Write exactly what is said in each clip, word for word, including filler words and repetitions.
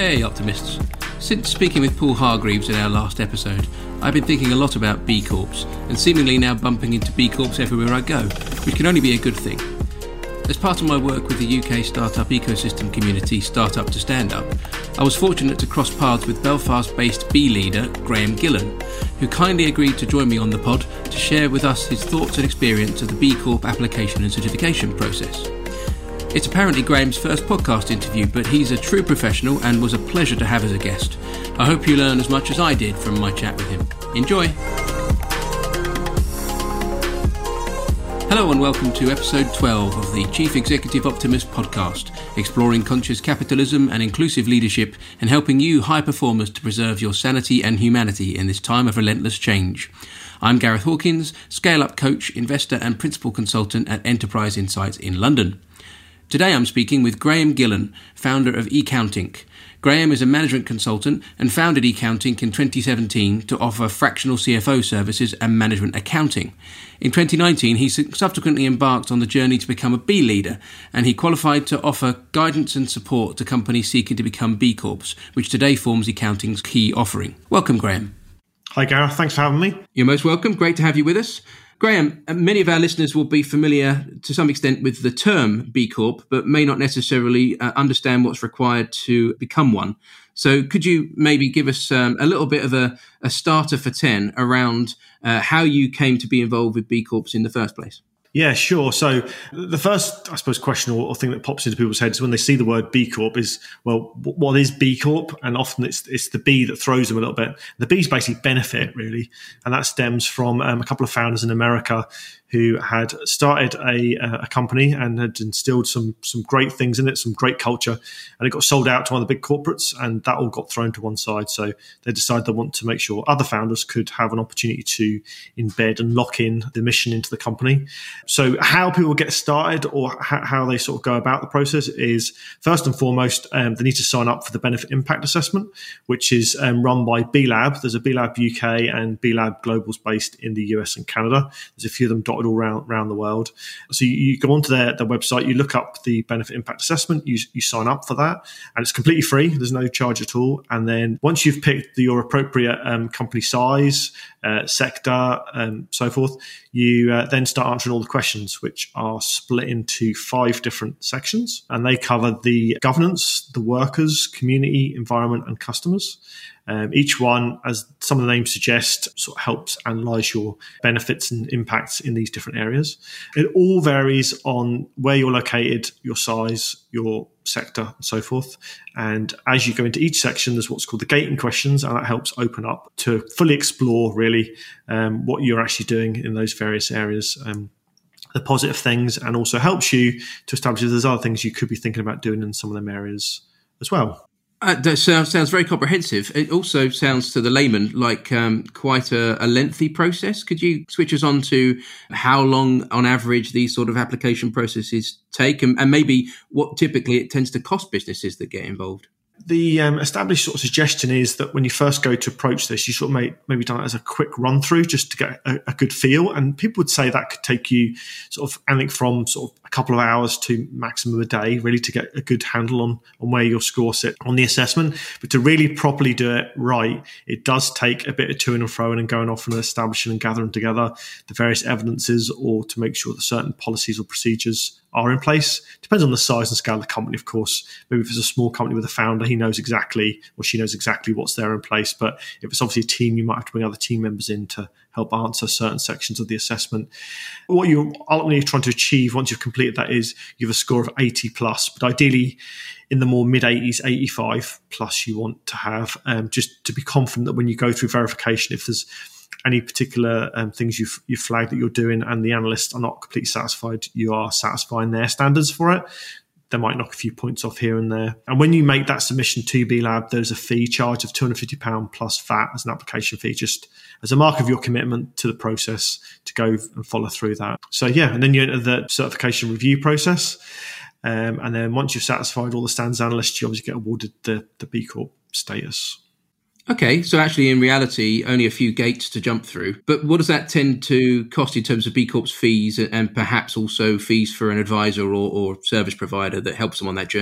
Hey optimists. Since speaking with Paul Hargreaves in our last episode, I've been thinking a lot about B Corps and seemingly now bumping into B Corps everywhere I go, which can only be a good thing. As part of my work with the U K startup ecosystem community Startup to Stand Up, I was fortunate to cross paths with Belfast-based B leader Graeme Gillan, who kindly agreed to join me on the pod to share with us his thoughts and experience of the B Corp application and certification process. It's apparently Graeme's first podcast interview, but he's a true professional and was a pleasure to have as a guest. I hope you learn as much as I did from my chat with him. Enjoy! Hello and welcome to episode twelve of the Chief Executive Optimist podcast, exploring conscious capitalism and inclusive leadership and helping you high performers to preserve your sanity and humanity in this time of relentless change. I'm Gareth Hawkins, scale-up coach, investor and principal consultant at Enterprise Insights in London. Today I'm speaking with Graeme Gillan, founder of eCountInc. Graeme is a management consultant and founded eCountInc in twenty seventeen to offer fractional C F O services and management accounting. In twenty nineteen, he subsequently embarked on the journey to become a B leader, and he qualified to offer guidance and support to companies seeking to become B Corps, which today forms eCountInc's key offering. Welcome, Graeme. Hi, Gareth. Thanks for having me. You're most welcome. Great to have you with us. Graeme, many of our listeners will be familiar to some extent with the term B Corp, but may not necessarily uh, understand what's required to become one. So could you maybe give us um, a little bit of a, a starter for ten around uh, how you came to be involved with B Corps in the first place? Yeah, sure. So the first, I suppose, question or, or thing that pops into people's heads when they see the word B Corp is, well, what is B Corp? And often it's it's the B that throws them a little bit. The B is basically benefit, really. And that stems from um, a couple of founders in America who had started a, a company and had instilled some some great things in it, some great culture, and it got sold out to one of the big corporates, and that all got thrown to one side. So they decided they want to make sure other founders could have an opportunity to embed and lock in the mission into the company. So how people get started or how, how they sort of go about the process is, first and foremost, um, they need to sign up for the Benefit Impact Assessment, which is um, run by B Lab. There's a B Lab U K and B Lab Global's based in the U S and Canada. There's a few of them dotted all around, around the world. So you, you go onto their, their website, you look up the Benefit Impact Assessment, you, you sign up for that, and it's completely free. There's no charge at all. And then once you've picked the, your appropriate um, company size, uh, sector, and so forth, you uh, then start answering all the questions, which are split into five different sections, and they cover the governance, the workers, community, environment, and customers. Um, each one, as some of the names suggest, sort of helps analyse your benefits and impacts in these different areas. It all varies on where you're located, your size, your sector, and so forth. And as you go into each section, there's what's called the gating questions, and that helps open up to fully explore, really, um, what you're actually doing in those various areas. Um, the positive things, and also helps you to establish if there's other things you could be thinking about doing in some of them areas as well. Uh, that sounds, sounds very comprehensive. It also sounds to the layman like um, quite a, a lengthy process. Could you switch us on to how long, on average, these sort of application processes take, and, and maybe what typically it tends to cost businesses that get involved? The um, established sort of suggestion is that when you first go to approach this, you sort of may, maybe done it as a quick run through just to get a, a good feel. And people would say that could take you sort of anything from sort of a couple of hours to maximum a day, really, to get a good handle on, on where your score sit on the assessment. But to really properly do it right, it does take a bit of to and fro and going off and establishing and gathering together the various evidences, or to make sure that certain policies or procedures are in place. Depends on the size and scale of the company, of course. Maybe if it's a small company with a founder, he knows exactly, or she knows exactly what's there in place. But if it's obviously a team, you might have to bring other team members in to help answer certain sections of the assessment. What you're ultimately trying to achieve once you've completed that is you have a score of eighty plus, but ideally in the more mid eighties, eighty-five plus you want to have, um, just to be confident that when you go through verification, if there's any particular um, things you've, you've flagged that you're doing and the analysts are not completely satisfied, you are satisfying their standards for it. They might knock a few points off here and there. And when you make that submission to B Lab, there's a fee charge of two hundred fifty pounds plus V A T as an application fee, just as a mark of your commitment to the process to go and follow through that. So yeah, and then you enter the certification review process. Um, and then once you've satisfied all the standards analysts, you obviously get awarded the, the B Corp status. Okay, so actually in reality, only a few gates to jump through. But what does that tend to cost in terms of B Corp's fees and perhaps also fees for an advisor or, or service provider that helps them on that journey?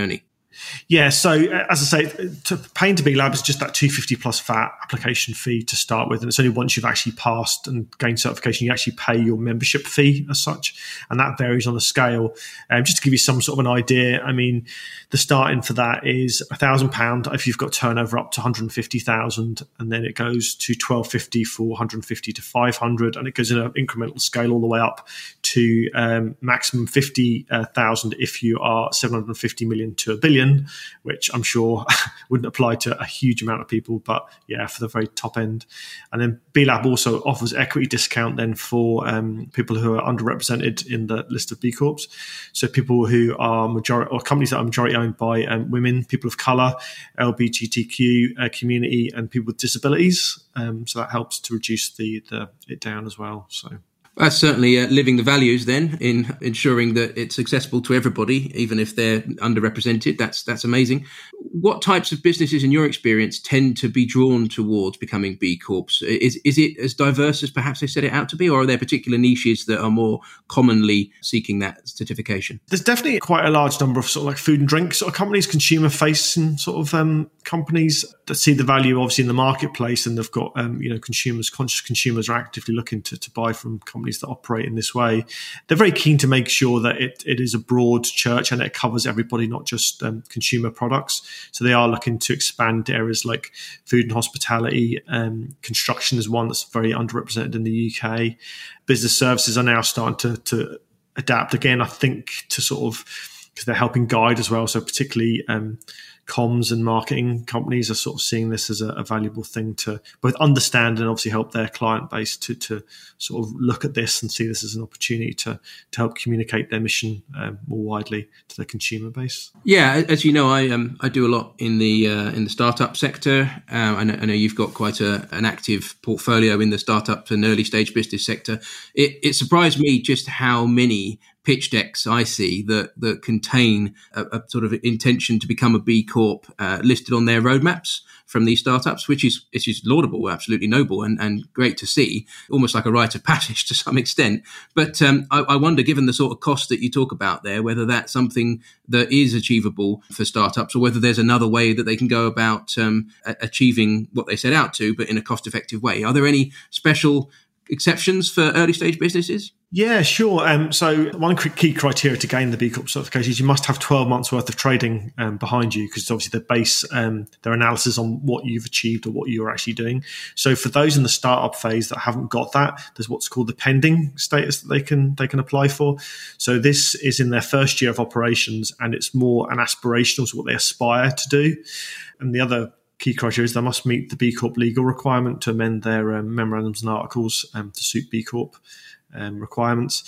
Yeah, so as I say, to paying to B Lab is just that two hundred fifty plus V A T application fee to start with, and it's only once you've actually passed and gained certification you actually pay your membership fee as such, and that varies on the scale. Um, just to give you some sort of an idea, I mean, the starting for that is a thousand pound if you've got turnover up to one hundred fifty thousand, and then it goes to twelve fifty for one hundred fifty to five hundred, and it goes in an incremental scale all the way up to um, maximum fifty thousand if you are seven hundred fifty million to a billion. Which I'm sure wouldn't apply to a huge amount of people, but yeah, for the very top end. And then B Lab also offers equity discount then for um, people who are underrepresented in the list of B Corps. So people who are majority, or companies that are majority owned by um, women, people of colour, L G B T Q uh, community, and people with disabilities. Um, so that helps to reduce the, the it down as well. So. That's certainly uh, living the values then in ensuring that it's accessible to everybody, even if they're underrepresented. That's that's amazing. What types of businesses, in your experience, tend to be drawn towards becoming B Corps? Is is it as diverse as perhaps they set it out to be, or are there particular niches that are more commonly seeking that certification? There's definitely quite a large number of sort of like food and drink sort of companies, consumer-facing sort of um, companies that see the value obviously in the marketplace, and they've got um, you know consumers, conscious consumers are actively looking to, to buy from companies that operate in this way. They're very keen to make sure that it, it is a broad church and it covers everybody, not just um, consumer products. So they are looking to expand areas like food and hospitality. Um, construction is one that's very underrepresented in the U K. Business services are now starting to, to adapt again, I think, to sort of, because they're helping guide as well. So particularly um, comms and marketing companies are sort of seeing this as a, a valuable thing to both understand and obviously help their client base to, to sort of look at this and see this as an opportunity to, to help communicate their mission um, more widely to their consumer base. Yeah, as you know, I um, I do a lot in the uh, in the startup sector. Um, I, know, I know you've got quite a, an active portfolio in the startup and early stage business sector. It, it surprised me just how many pitch decks I see that that contain a, a sort of intention to become a B Corp uh, listed on their roadmaps from these startups, which is which is laudable, absolutely noble, and, and great to see, almost like a rite of passage to some extent. But um, I, I wonder, given the sort of cost that you talk about there, whether that's something that is achievable for startups, or whether there's another way that they can go about um, a- achieving what they set out to, but in a cost-effective way. Are there any special exceptions for early stage businesses? Yeah, sure. Um, so one key criteria to gain the B Corp certification is you must have twelve months worth of trading um, behind you, because obviously they base um, their analysis on what you've achieved or what you're actually doing. So for those in the startup phase that haven't got that, there's what's called the pending status that they can they can apply for. So this is in their first year of operations, and it's more an aspirational, so what they aspire to do. And the other key criteria is they must meet the B Corp legal requirement to amend their um, memorandums and articles um, to suit B Corp um, requirements.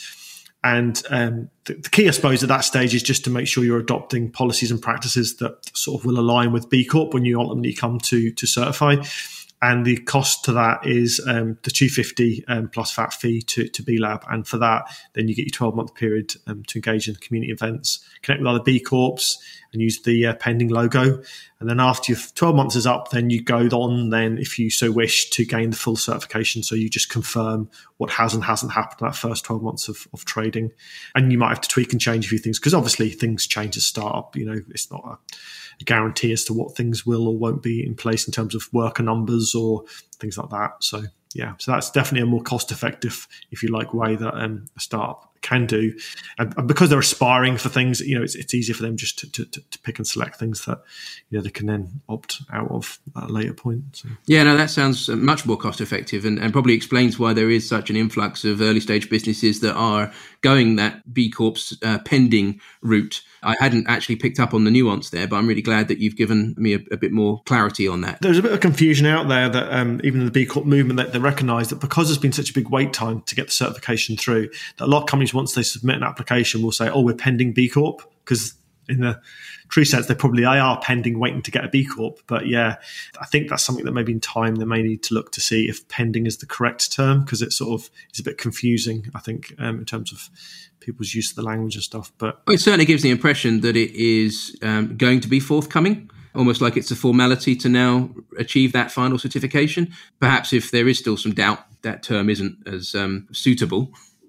And um, the, the key, I suppose, at that stage is just to make sure you're adopting policies and practices that sort of will align with B Corp when you ultimately come to to certify. And the cost to that is um, the two hundred fifty um, plus V A T fee to, to B Lab. And for that, then you get your twelve-month period um, to engage in community events, connect with other B Corps, and use the uh, pending logo. And then after your twelve months is up, then you go on, then, if you so wish, to gain the full certification. So you just confirm what has and hasn't happened in that first twelve months of, of trading. And you might have to tweak and change a few things, because obviously things change as startup. You know, it's not a, a guarantee as to what things will or won't be in place in terms of worker numbers or things like that. So yeah, so that's definitely a more cost-effective, if you like, way that um, a startup can do. And, and because they're aspiring for things, you know, it's, it's easier for them just to, to, to pick and select things that, you know, they can then opt out of at a later point. So. Yeah, no, that sounds much more cost-effective, and, and probably explains why there is such an influx of early-stage businesses that are going that B Corp's uh, pending route. I hadn't actually picked up on the nuance there, but I'm really glad that you've given me a, a bit more clarity on that. There's a bit of confusion out there that um, even in the B Corp movement, that they recognise that because there's been such a big wait time to get the certification through, that a lot of companies, once they submit an application, will say, oh, we're pending B Corp, because in the true sense, they probably are pending, waiting to get a B Corp. But yeah, I think that's something that maybe in time they may need to look to see if pending is the correct term, because it sort of is a bit confusing, I think, um, in terms of people's use of the language and stuff. But it certainly gives the impression that it is um, going to be forthcoming, almost like it's a formality to now achieve that final certification. Perhaps if there is still some doubt, that term isn't as um, suitable.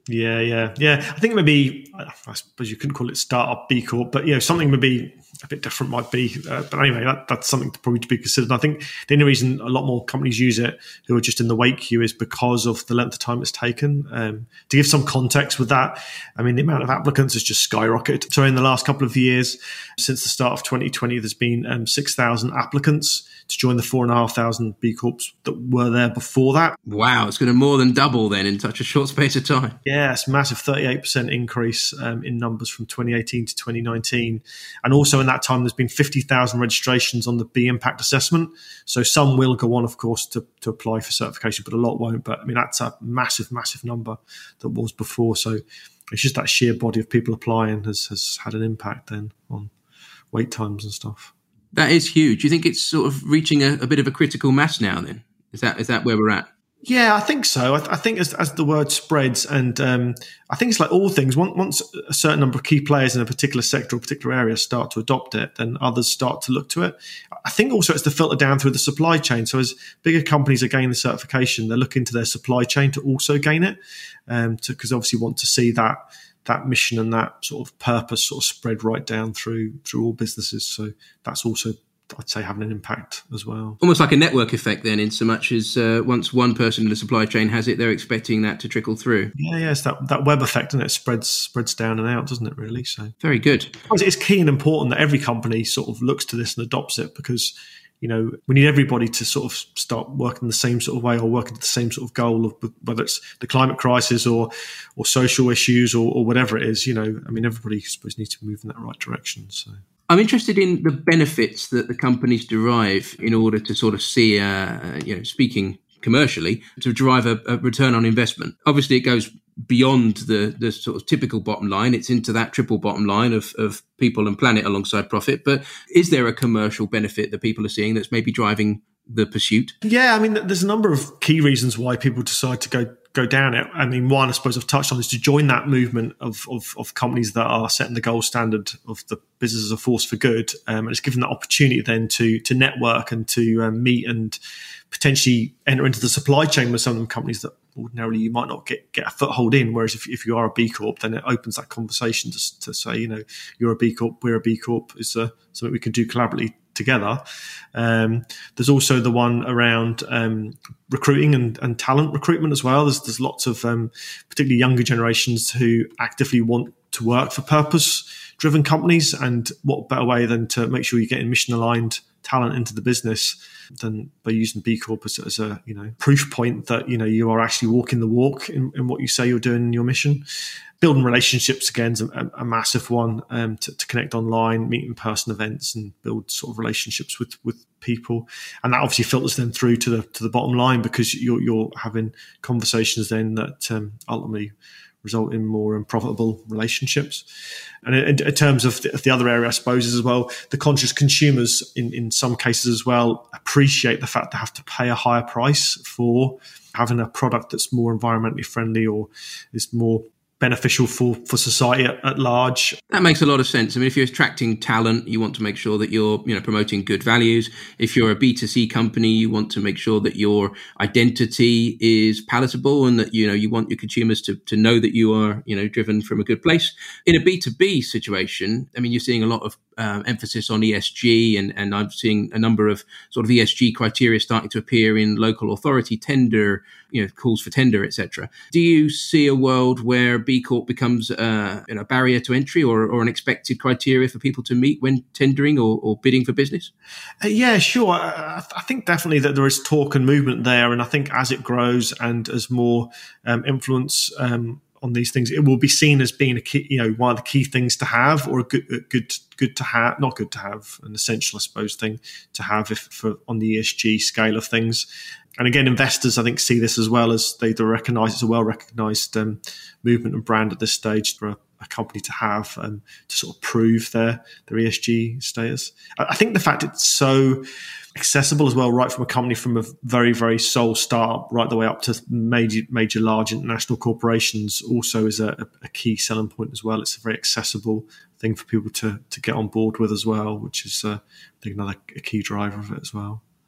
Yeah, yeah, yeah. I think maybe, I suppose you couldn't call it startup B Corp, but you know, something maybe a bit different might be. Uh, but anyway, that, that's something to probably to be considered. And I think the only reason a lot more companies use it who are just in the wait queue is because of the length of time it's taken. Um, to give some context with that, I mean, the amount of applicants has just skyrocketed. So in the last couple of years, since the start of twenty twenty, there's been um, six thousand applicants to join the four thousand five hundred B Corps that were there before that. Wow, it's going to more than double then in such a short space of time. Yeah, it's a massive thirty-eight percent increase um, in numbers from twenty eighteen to twenty nineteen. And also in that time, there's been fifty thousand registrations on the B Impact Assessment. So some will go on, of course, to, to apply for certification, but a lot won't. But I mean, that's a massive, massive number that was before. So it's just that sheer body of people applying has, has had an impact then on wait times and stuff. That is huge. Do you think it's sort of reaching a, a bit of a critical mass now then? Is that is that where we're at? Yeah, I think so. I, th- I think as, as the word spreads, and um, I think it's like all things, once, once a certain number of key players in a particular sector or particular area start to adopt it, then others start to look to it. I think also it's to filter down through the supply chain. So as bigger companies are gaining the certification, they're looking to their supply chain to also gain it, um, because obviously want to see that that mission and that sort of purpose sort of spread right down through through all businesses. So that's also, I'd say, having an impact as well. Almost like a network effect then, in so much as uh, once one person in the supply chain has it, they're expecting that to trickle through. Yeah, yeah, it's that, that web effect, and it spreads spreads down and out, doesn't it, really? So very good. It's key and important that every company sort of looks to this and adopts it, because, you know, we need everybody to sort of start working the same sort of way or working to the same sort of goal, of whether it's the climate crisis or or social issues or, or whatever it is. You know, I mean, everybody, I suppose, needs to move in that right direction. So I'm interested in the benefits that the companies derive in order to sort of see, uh, you know, speaking commercially, to derive a, a return on investment. Obviously, it goes beyond the the sort of typical bottom line. It's into that triple bottom line of, of people and planet alongside profit. But is there a commercial benefit that people are seeing that's maybe driving the pursuit? Yeah, I mean, there's a number of key reasons why people decide to go go down it. I mean, one, I suppose I've touched on, is to join that movement of of, of companies that are setting the gold standard of the business as a force for good. Um, and it's given that opportunity then to to network and to um, meet and potentially enter into the supply chain with some of them companies that ordinarily you might not get, get a foothold in. Whereas if, if you are a B Corp, then it opens that conversation to, to say, you know, you're a B Corp, we're a B Corp. Is uh, something we can do collaboratively together. Um, there's also the one around um, recruiting and, and talent recruitment as well. There's, there's lots of um, particularly younger generations who actively want to work for purpose-driven companies, and what better way than to make sure you're getting mission-aligned talent into the business than by using B Corp as, as a, you know, proof point that, you know, you are actually walking the walk in, in what you say you're doing in your mission. Building relationships, again, is a, a massive one, um, to, to connect online, meet in person events, and build sort of relationships with, with people. And that obviously filters then through to the to the bottom line, because you're you're having conversations then that um, ultimately result in more um, profitable relationships. And in, in terms of the, of the other area, I suppose, is as well, the conscious consumers in, in some cases as well appreciate the fact they have to pay a higher price for having a product that's more environmentally friendly or is more beneficial for, for society at, at large. That makes a lot of sense. I mean, if you're attracting talent, you want to make sure that you're, you know, promoting good values. If you're a B two C company, you want to make sure that your identity is palatable and that, you know, you want your consumers to, to know that you are, you know, driven from a good place. In a B two B situation, I mean, you're seeing a lot of uh, emphasis on E S G, and, and I'm seeing a number of sort of E S G criteria starting to appear in local authority tender, you know, calls for tender, et cetera. Do you see a world where B Corp becomes uh, you know, a barrier to entry or, or an expected criteria for people to meet when tendering or, or bidding for business? Uh, yeah, sure. I, I think definitely that there is talk and movement there. And I think as it grows and as more um, influence um, on these things, it will be seen as being a key, you know, one of the key things to have, or a good, a good, good to have, not good to have, an essential, I suppose, thing to have if for on the E S G scale of things. And again, investors, I think, see this as well, as they recognise it's a well-recognised um, movement and brand at this stage for a, a company to have, um, to sort of prove their their E S G status. I, I think the fact it's so accessible as well, right from a company from a very, very sole startup right the way up to major, major large international corporations, also is a, a key selling point as well. It's a very accessible thing for people to to get on board with as well, which is, uh, I think, another a key driver of it as well.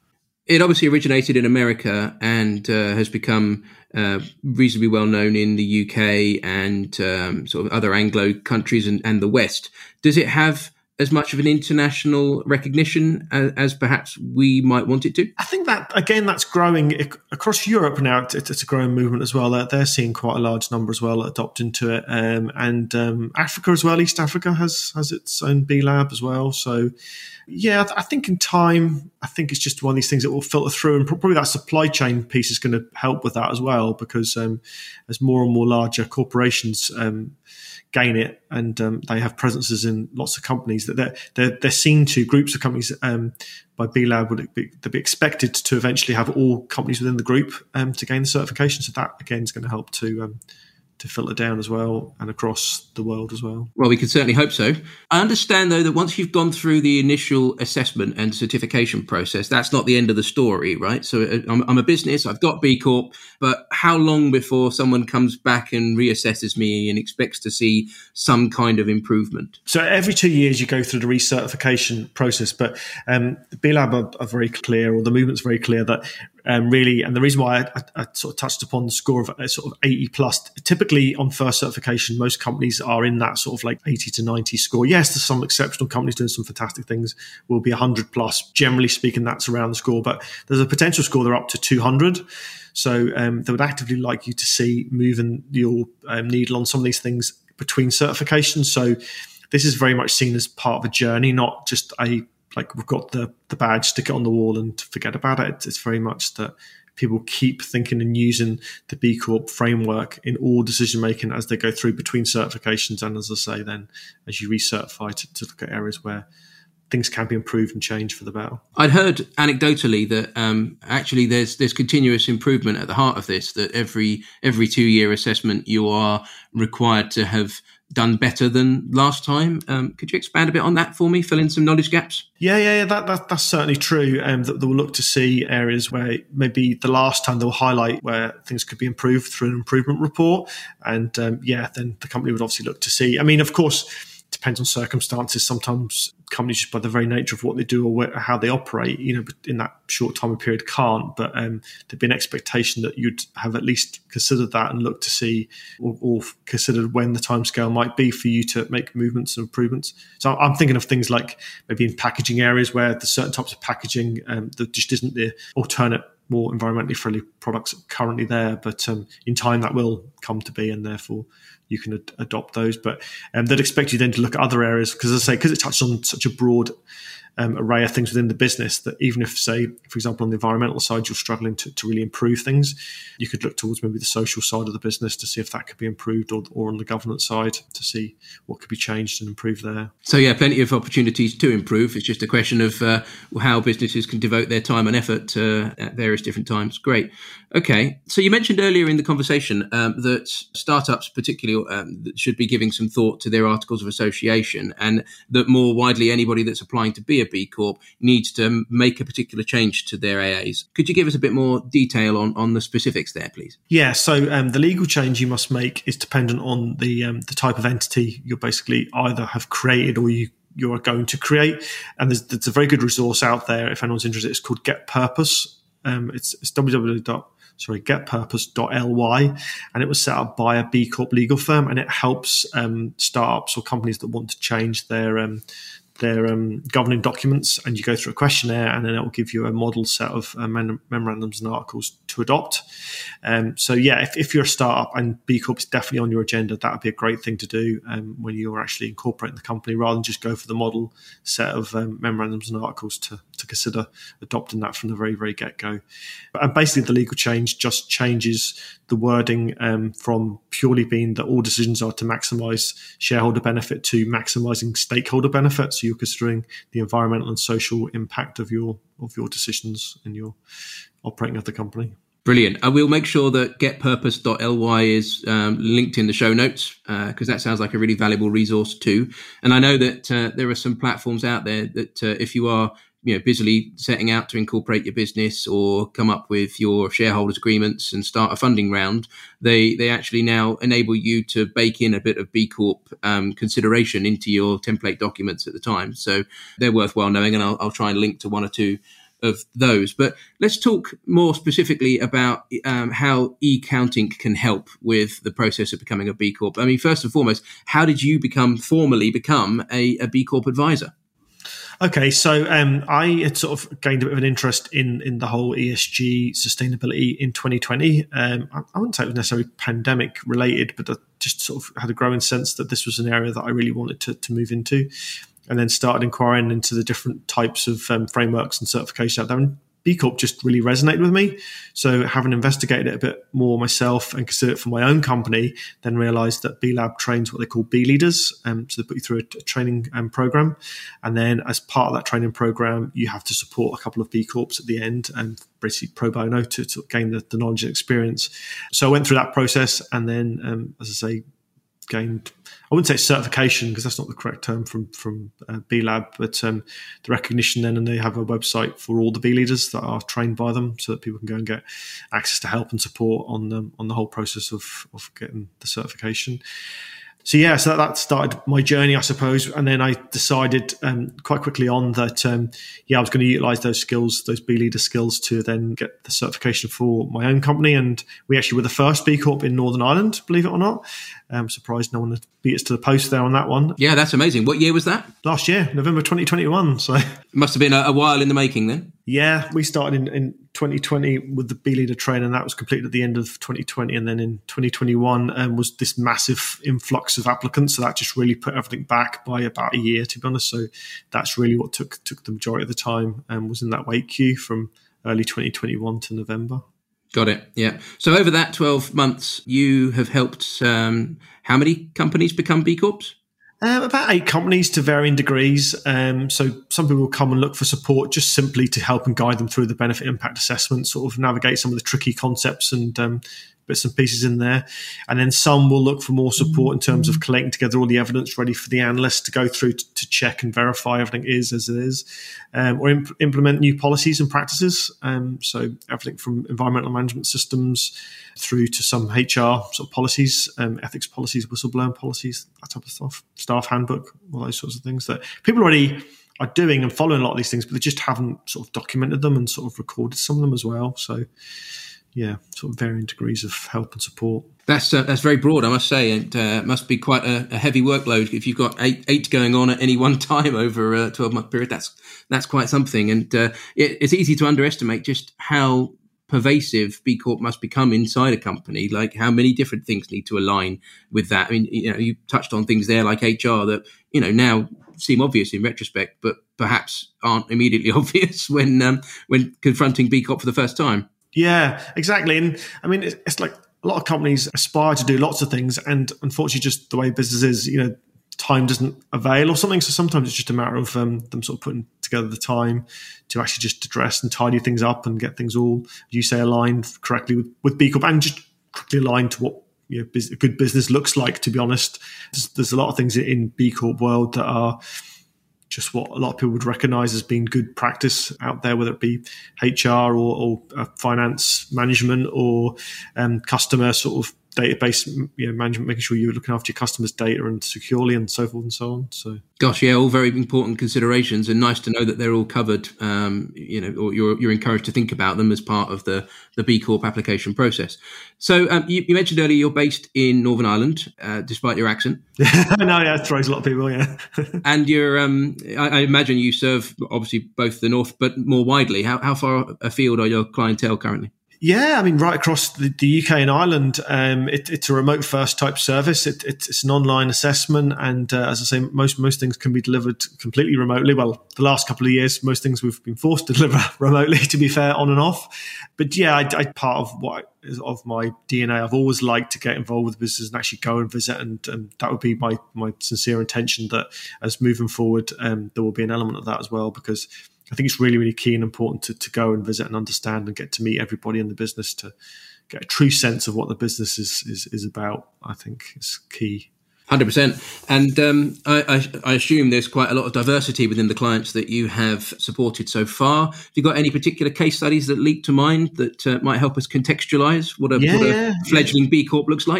It obviously originated in America and uh, has become uh, reasonably well known in the U K and um, sort of other Anglo countries and, and the West. Does it have as much of an international recognition as, as perhaps we might want it to? I think that, again, that's growing across Europe now. It's, it's a growing movement as well. They're, they're seeing quite a large number as well adopting to it. Um, and um, Africa as well, East Africa has, has its own B Lab as well. So, yeah, I think in time, I think it's just one of these things that will filter through, and probably that supply chain piece is going to help with that as well, because um, as more and more larger corporations um, gain it, and um, they have presences in lots of companies, that they're they're, they're seen to groups of companies um, by B Lab would be, they'd be expected to eventually have all companies within the group um, to gain the certification. So that again is going to help to um, to filter down as well and across the world as well. Well, we can certainly hope so. I understand, though, that once you've gone through the initial assessment and certification process, that's not the end of the story, right? So I'm, I'm a business, I've got B Corp, but how long before someone comes back and reassesses me and expects to see some kind of improvement? So every two years you go through the recertification process, but um, the B Lab are, are very clear, or the movement's very clear that Um, really, and the reason why I, I, I sort of touched upon the score of uh, sort of eighty plus, typically on first certification, most companies are in that sort of like eighty to ninety score. Yes, there's some exceptional companies doing some fantastic things, will be one hundred plus. Generally speaking, that's around the score, but there's a potential score they're up to two hundred. So um, they would actively like you to see moving your um, needle on some of these things between certifications. So this is very much seen as part of a journey, not just a like we've got the, the badge, stick it on the wall and forget about it. It's very much that people keep thinking and using the B Corp framework in all decision making as they go through between certifications. And as I say, then as you recertify to, to look at areas where things can be improved and changed for the better. I'd heard anecdotally that um, actually there's there's continuous improvement at the heart of this, that every every two-year assessment you are required to have done better than last time. Um, could you expand a bit on that for me, fill in some knowledge gaps? Yeah, yeah, yeah that, that that's certainly true. Um, that they'll look to see areas where maybe the last time they'll highlight where things could be improved through an improvement report. And um, yeah, then the company would obviously look to see. I mean, of course, it depends on circumstances. Sometimes companies, just by the very nature of what they do or where, how they operate, you know, in that short time period can't. But um, there'd be an expectation that you'd have at least considered that and looked to see, or, or considered when the timescale might be for you to make movements and improvements. So I'm thinking of things like maybe in packaging areas where there's certain types of packaging um, that just isn't the alternate, more environmentally friendly products currently there. But um, in time that will come to be, and therefore you can ad- adopt those. But um, they'd expect you then to look at other areas, because as I say, because it touches on such a broad um, array of things within the business, that even if, say, for example, on the environmental side, you're struggling to, to really improve things, you could look towards maybe the social side of the business to see if that could be improved, or, or on the governance side to see what could be changed and improved there. So yeah, plenty of opportunities to improve. It's just a question of uh, how businesses can devote their time and effort uh, at various different times. Great. Okay. So you mentioned earlier in the conversation um, that startups particularly um, should be giving some thought to their articles of association, and that more widely anybody that's applying to be a B Corp needs to make a particular change to their A As. Could you give us a bit more detail on, on the specifics there, please? Yeah, so um, the legal change you must make is dependent on the um, the type of entity you're basically either have created or you you are going to create. And there's, there's a very good resource out there if anyone's interested. It's called Get Purpose. Um, it's, it's www. Sorry, get purpose dot l y, and it was set up by a B Corp legal firm, and it helps um, startups or companies that want to change their um, their um, governing documents, and you go through a questionnaire, and then it will give you a model set of uh, mem- memorandums and articles to adopt. Um, so yeah, if, if you're a startup and B Corp is definitely on your agenda, that would be a great thing to do um, when you're actually incorporating the company, rather than just go for the model set of um, memorandums and articles to, to consider adopting that from the very, very get-go. And basically the legal change just changes the wording um, from purely being that all decisions are to maximise shareholder benefit to maximising stakeholder benefit. So you're considering the environmental and social impact of your of your decisions in your operating of the company. Brilliant. I will make sure that get purpose dot l y is um, linked in the show notes, because uh, that sounds like a really valuable resource too. And I know that uh, there are some platforms out there that uh, if you are you know, busily setting out to incorporate your business or come up with your shareholders agreements and start a funding round, they they actually now enable you to bake in a bit of B Corp um, consideration into your template documents at the time. So they're worthwhile knowing, and I'll, I'll try and link to one or two of those. But let's talk more specifically about um, how e-counting can help with the process of becoming a B Corp. I mean, first and foremost, how did you become formally become a, a B Corp advisor? Okay, so um, I had sort of gained a bit of an interest in in the whole E S G sustainability in twenty twenty. Um, I, I wouldn't say it was necessarily pandemic related, but I just sort of had a growing sense that this was an area that I really wanted to, to move into, and then started inquiring into the different types of um, frameworks and certification out there. And B Corp just really resonated with me. So having investigated it a bit more myself and considered it for my own company, then realized that B Lab trains what they call B leaders. Um, so they put you through a, a training um, program. And then as part of that training program, you have to support a couple of B Corps at the end and basically pro bono to, to gain the, the knowledge and experience. So I went through that process and then, um, as I say, gained, I wouldn't say certification because that's not the correct term from from uh, B Lab, but um, the recognition then, and they have a website for all the B leaders that are trained by them, so that people can go and get access to help and support on um, on the whole process of of getting the certification. So yeah, so that, that started my journey, I suppose, and then I decided um, quite quickly on that um, yeah, I was going to utilise those skills, those B leader skills, to then get the certification for my own company. And we actually were the first B Corp in Northern Ireland, believe it or not. I'm surprised no one beat us to the post there on that one. Yeah, that's amazing. What year was that? Last year, November twenty twenty-one. So it must have been a, a while in the making then. Yeah, we started in, in twenty twenty with the B Leader training, and that was completed at the end of twenty twenty. And then in twenty twenty-one um, was this massive influx of applicants. So that just really put everything back by about a year, to be honest. So that's really what took took the majority of the time and um, was in that wait queue from early twenty twenty-one to November. Got it. Yeah. So over that twelve months, you have helped um, how many companies become B Corps? Um, about eight companies to varying degrees. Um, so some people will come and look for support just simply to help and guide them through the benefit impact assessment, sort of navigate some of the tricky concepts and um, bits and pieces in there. And then some will look for more support in terms of collating together all the evidence ready for the analyst to go through to, to check and verify everything is as it is, um, or imp- implement new policies and practices. Um, so everything from environmental management systems through to some H R sort of policies, um, ethics policies, whistleblowing policies, that type of stuff, staff handbook, all those sorts of things that people already are doing and following a lot of these things, but they just haven't sort of documented them and sort of recorded some of them as well. So yeah, sort of varying degrees of help and support. That's uh, that's very broad, I must say, and uh, must be quite a, a heavy workload if you've got eight eight going on at any one time over a twelve month period. That's that's quite something, and uh, it, it's easy to underestimate just how pervasive B Corp must become inside a company. Like how many different things need to align with that. I mean, you know, you touched on things there like H R that you know now seem obvious in retrospect, but perhaps aren't immediately obvious when um, when confronting B Corp for the first time. Yeah, exactly. And I mean, it's like a lot of companies aspire to do lots of things, and unfortunately, just the way business is, you know, time doesn't avail or something. So sometimes it's just a matter of um, them sort of putting together the time to actually just address and tidy things up and get things all, as you say, aligned correctly with, with B Corp and just correctly aligned to what you know, a good business looks like, to be honest. There's, there's a lot of things in B Corp world that are just what a lot of people would recognize as being good practice out there, whether it be H R or, or uh, finance management or um, customer sort of database you know, management, making sure you're looking after your customers' data and securely and so forth and so on. So, gosh, yeah, all very important considerations, and nice to know that they're all covered. Um, you know, or you're you're encouraged to think about them as part of the the B Corp application process. So, um, you, you mentioned earlier you're based in Northern Ireland, uh, despite your accent. no, yeah, it throws a lot of people. Yeah, and you're, um, I, I imagine you serve obviously both the north, but more widely. How how far afield are your clientele currently? Yeah, I mean, right across the, the U K and Ireland, um, it, it's a remote first type service. It, it, it's an online assessment. And uh, as I say, most most things can be delivered completely remotely. Well, the last couple of years, most things we've been forced to deliver remotely, to be fair, on and off. But yeah, I, I part of what is of my D N A, I've always liked to get involved with business and actually go and visit. And, and that would be my, my sincere intention that as moving forward, um, there will be an element of that as well, because I think it's really, really key and important to, to go and visit and understand and get to meet everybody in the business to get a true sense of what the business is is, is about. I think is key. one hundred percent. And um, I, I, I assume there's quite a lot of diversity within the clients that you have supported so far. Have you got any particular case studies that leap to mind that uh, might help us contextualise what a, yeah, what a yeah, fledgling yeah. B Corp looks like?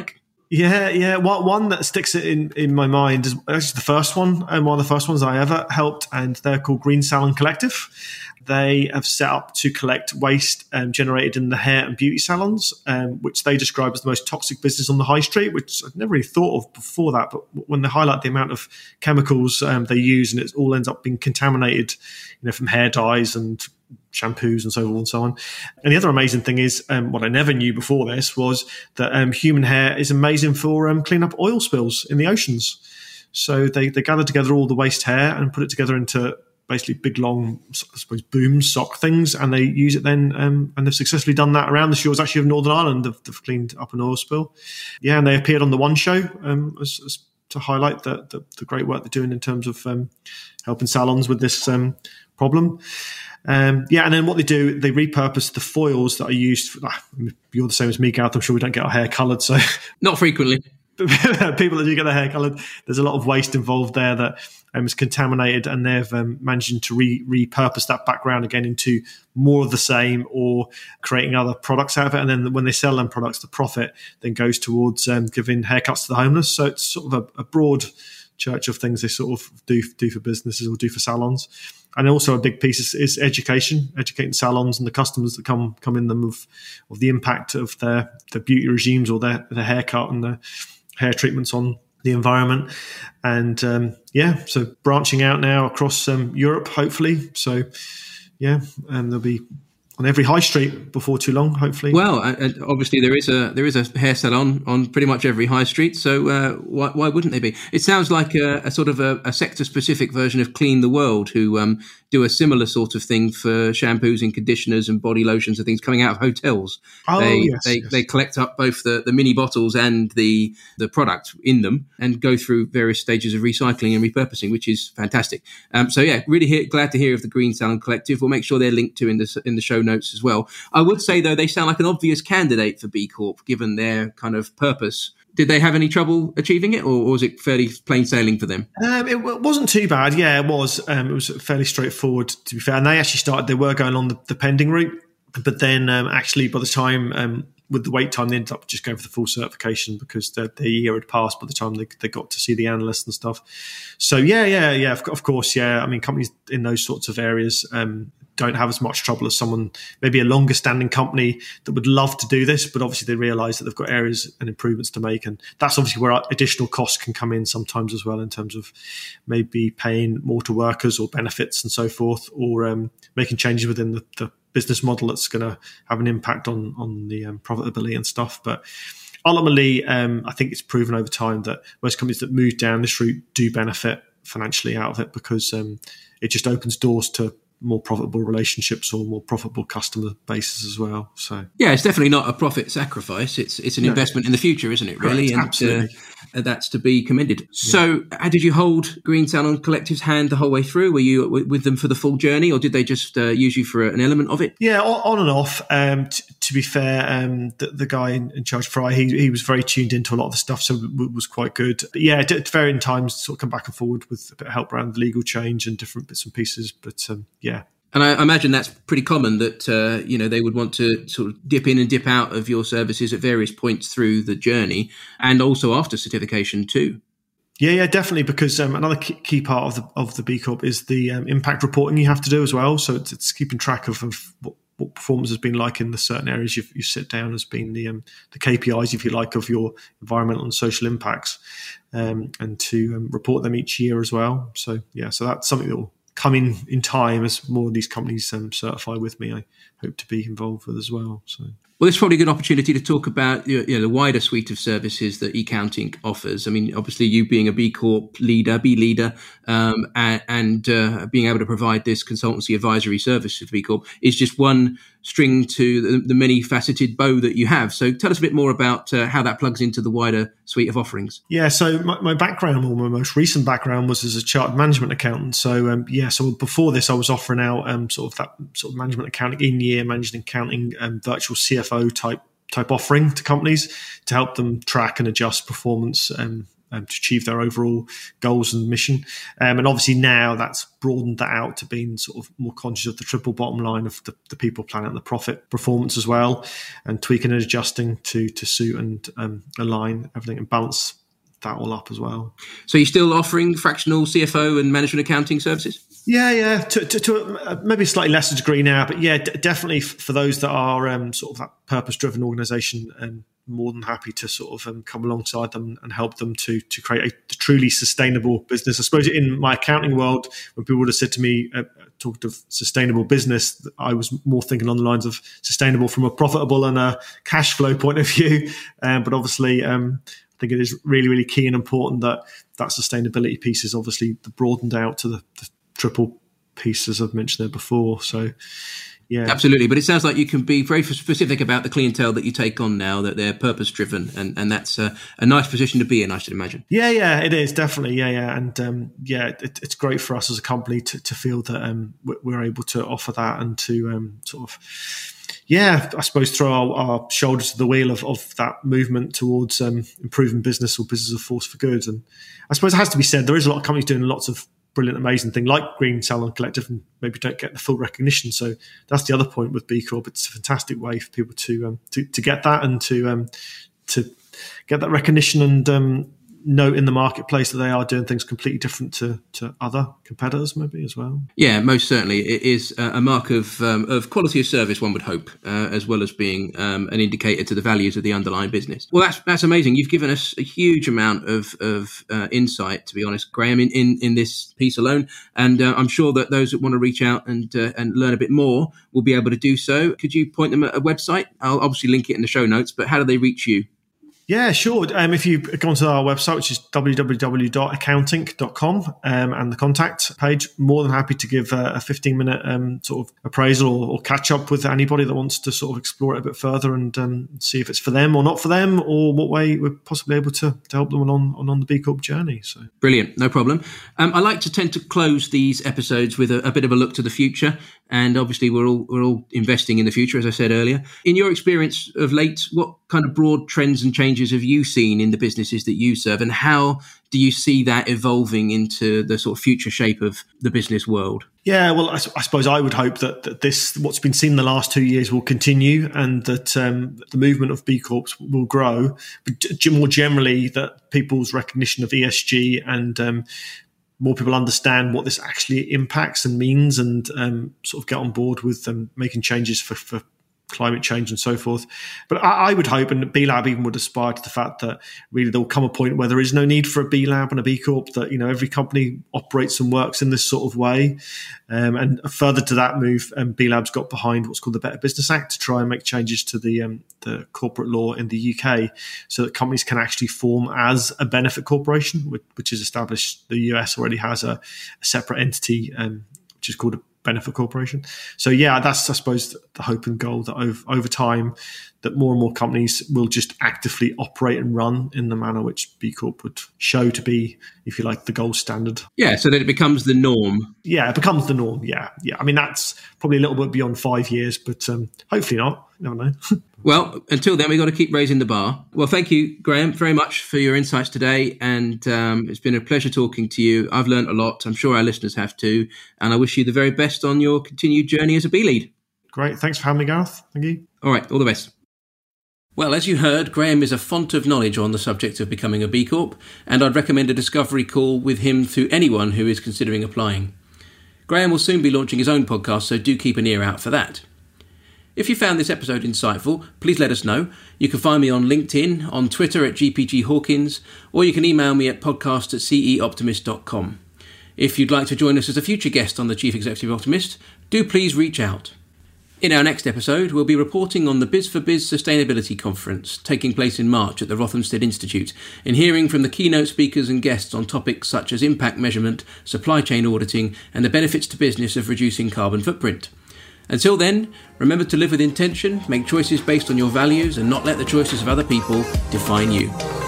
Yeah, yeah. One, one that sticks in, in my mind is actually the first one, and one of the first ones I ever helped, and they're called Green Salon Collective. They have set up to collect waste um, generated in the hair and beauty salons, um, which they describe as the most toxic business on the high street, which I'd never really thought of before that. But when they highlight the amount of chemicals um, they use, and it all ends up being contaminated, you know, from hair dyes and shampoos and so forth and so on. And the other amazing thing is, um, what I never knew before this was that um, human hair is amazing for um, cleaning up oil spills in the oceans. So they, they gather together all the waste hair and put it together into basically big, long, I suppose, boom sock things, and they use it then, um, and they've successfully done that around the shores actually of Northern Ireland. They've, they've cleaned up an oil spill. Yeah, and they appeared on the One Show um, as, as to highlight the, the, the great work they're doing in terms of um, helping salons with this um, problem. Um, yeah, and then what they do, they repurpose the foils that are used for, ah, you're the same as me, Gareth, I'm sure we don't get our hair coloured, so... Not frequently. People that do get their hair coloured, there's a lot of waste involved there that um, is contaminated, and they've um, managed to re- repurpose that background again into more of the same, or creating other products out of it. And then when they sell them products, the profit then goes towards um, giving haircuts to the homeless. So it's sort of a, a broad church of things they sort of do do for businesses or do for salons. And also a big piece is, is education, educating salons and the customers that come come in them of, of the impact of their, their beauty regimes or their, their haircut and their hair treatments on the environment. And um, yeah, so branching out now across um, Europe, hopefully. So yeah, and there'll be on every high street before too long, hopefully. Well, and obviously there is a there is a hair salon on pretty much every high street, so uh, why, why wouldn't they be? It sounds like a, a sort of a, a sector-specific version of Clean the World, who um, do a similar sort of thing for shampoos and conditioners and body lotions and things coming out of hotels. Oh, they, yes, they, yes. they collect up both the, the mini bottles and the, the product in them and go through various stages of recycling and repurposing, which is fantastic. Um, so yeah, really hear, glad to hear of the Green Salon Collective. We'll make sure they're linked to in the, in the show notes as well. I would say, though, they sound like an obvious candidate for B Corp, given their kind of purpose. Did they have any trouble achieving it, or, or was it fairly plain sailing for them? Um, it w- wasn't too bad. Yeah, it was. Um, it was fairly straightforward, to be fair. And they actually started, they were going on the, the pending route. But then um, actually, by the time, um, with the wait time, they ended up just going for the full certification because their, their year had passed by the time they, they got to see the analysts and stuff. So yeah, yeah, yeah, of, of course, yeah. I mean, companies in those sorts of areas um, don't have as much trouble as someone, maybe a longer standing company that would love to do this, but obviously they realise that they've got areas and improvements to make. And that's obviously where additional costs can come in sometimes as well, in terms of maybe paying more to workers or benefits and so forth, or um, making changes within the, the business model that's going to have an impact on, on the um, profitability and stuff. But ultimately, um, I think it's proven over time that most companies that move down this route do benefit financially out of it, because um, it just opens doors to more profitable relationships or more profitable customer bases as well. So yeah, it's definitely not a profit sacrifice. It's it's an no. investment in the future, isn't it? Really, Correct, and absolutely. Uh, that's to be commended. Yeah. So, how did you hold Green Salon Collective's hand the whole way through? Were you w- with them for the full journey, or did they just uh, use you for an element of it? Yeah, on and off. Um, t- to be fair, um, the, the guy in, in charge, Fry, he he was very tuned into a lot of the stuff, so it was quite good. But yeah, at varying times, sort of come back and forward with a bit of help around the legal change and different bits and pieces. But um, yeah. And I imagine that's pretty common, that uh, you know, they would want to sort of dip in and dip out of your services at various points through the journey, and also after certification too. Yeah, yeah, definitely. Because um, another key part of the of the B Corp is the um, impact reporting you have to do as well. So it's, it's keeping track of, of what, what performance has been like in the certain areas you've, you sit down as being the um, the K P Is, if you like, of your environmental and social impacts, um, and to um, report them each year as well. So yeah, so that's something that will come in in time as more of these companies um, certify with me. I hope to be involved with as well. So. Well, it's probably a good opportunity to talk about you know, the wider suite of services that eCounting offers. I mean, obviously, you being a B Corp leader, B leader, um, and, and uh, being able to provide this consultancy advisory service to the B Corp is just one string to the, the many faceted bow that you have. So tell us a bit more about uh, how that plugs into the wider suite of offerings. Yeah, so my, my background, or my most recent background, was as a chartered management accountant. So um, yeah, so before this, I was offering out um, sort of that sort of management accounting in-year management accounting um, virtual C F O type type offering to companies to help them track and adjust performance um, um, to achieve their overall goals and mission. Um, and obviously now that's broadened that out to being sort of more conscious of the triple bottom line of the, the people, planet, and the profit performance as well, and tweaking and adjusting to to suit and um, align everything and balance that all up as well. So you're still offering fractional C F O and management accounting services? Yeah, yeah, to, to, to a, maybe a slightly lesser degree now, but yeah, d- definitely f- for those that are um, sort of that purpose-driven organisation, um, more than happy to sort of um, come alongside them and help them to to create a truly sustainable business. I suppose in my accounting world, when people would have said to me, uh, talked of sustainable business, I was more thinking on the lines of sustainable from a profitable and a cash flow point of view. Um, but obviously, um, I think it is really, really key and important that that sustainability piece is obviously broadened out to the, the triple piece, as I've mentioned there before. So, yeah. Absolutely. But it sounds like you can be very specific about the clientele that you take on now, that they're purpose-driven, and, and that's a, a nice position to be in, I should imagine. Yeah, yeah, it is, definitely. Yeah, yeah. And um, yeah, it, it's great for us as a company to, to feel that um, we're able to offer that and to um, sort of, yeah, I suppose throw our, our shoulders to the wheel of, of that movement towards um, improving business or business of force for good. And I suppose it has to be said, there is a lot of companies doing lots of brilliant, amazing thing like Green Salon Collective, and maybe don't get the full recognition. So that's the other point with B Corp. It's a fantastic way for people to um, to, to get that and to um, to get that recognition and um, know in the marketplace that they are doing things completely different to, to other competitors, maybe as well. Yeah, most certainly. It is a mark of um, of quality of service, one would hope, uh, as well as being um, an indicator to the values of the underlying business. Well, that's that's amazing. You've given us a huge amount of, of uh, insight, to be honest, Graham, in, in, in this piece alone. And uh, I'm sure that those that want to reach out and uh, and learn a bit more will be able to do so. Could you point them at a website? I'll obviously link it in the show notes, but how do they reach you? Yeah, sure. Um, if you go onto our website, which is w w w dot accounting dot com, um, and the contact page, more than happy to give a fifteen minute um, sort of appraisal or, or catch up with anybody that wants to sort of explore it a bit further and um, see if it's for them or not for them, or what way we're possibly able to, to help them on, on, on the B Corp journey. So brilliant, no problem. Um, I like to tend to close these episodes with a, a bit of a look to the future, and obviously we're all we're all investing in the future, as I said earlier. In your experience of late, what kind of broad trends and changes have you seen in the businesses that you serve, and how do you see that evolving into the sort of future shape of the business world? Yeah, well, I, I suppose I would hope that, that this, what's been seen in the last two years, will continue, and that um, the movement of B Corps will grow. But g- more generally, that people's recognition of E S G and um, more people understand what this actually impacts and means, and um, sort of get on board with um, making changes for, for climate change and so forth. But I, I would hope, and B Lab even would aspire to the fact that really there will come a point where there is no need for a B Lab and a B Corp, that, you know, every company operates and works in this sort of way. Um, and further to that move, um, B Lab's got behind what's called the Better Business Act to try and make changes to the um, the corporate law in the U K so that companies can actually form as a benefit corporation, which, which is established. The U S already has a, a separate entity, um, which is called a benefit corporation. So yeah, that's, I suppose, the hope and goal, that over, over time that more and more companies will just actively operate and run in the manner which B Corp would show to be, if you like, the gold standard. Yeah, so that it becomes the norm. Yeah, it becomes the norm. Yeah, yeah. I mean, that's probably a little bit beyond five years, but um, hopefully not. You never know. Well, until then, we've got to keep raising the bar. Well, thank you, Graham, very much for your insights today. And um, it's been a pleasure talking to you. I've learned a lot. I'm sure our listeners have too. And I wish you the very best on your continued journey as a B Lead. Great. Thanks for having me, Gareth. Thank you. All right. All the best. Well, as you heard, Graham is a font of knowledge on the subject of becoming a B Corp, and I'd recommend a discovery call with him to anyone who is considering applying. Graham will soon be launching his own podcast, so do keep an ear out for that. If you found this episode insightful, please let us know. You can find me on LinkedIn, on Twitter at G P G Hawkins, or you can email me at podcast at c e optimist dot com. If you'd like to join us as a future guest on the Chief Executive Optimist, do please reach out. In our next episode, we'll be reporting on the Biz for Biz Sustainability Conference, taking place in March at the Rothamsted Institute, and hearing from the keynote speakers and guests on topics such as impact measurement, supply chain auditing, and the benefits to business of reducing carbon footprint. Until then, remember to live with intention, make choices based on your values, and not let the choices of other people define you.